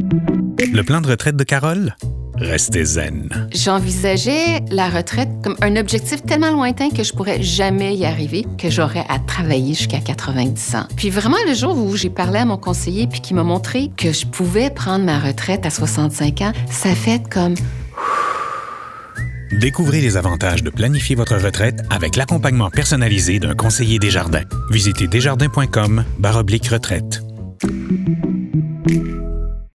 Le plan de retraite de Carole? Restez zen. J'envisageais la retraite comme un objectif tellement lointain que je pourrais jamais y arriver, que j'aurais à travailler jusqu'à 90 ans. Puis vraiment, le jour où j'ai parlé à mon conseiller puis qu'il m'a montré que je pouvais prendre ma retraite à 65 ans, ça fait comme... Découvrez les avantages de planifier votre retraite avec l'accompagnement personnalisé d'un conseiller Desjardins. Visitez desjardins.com/retraite.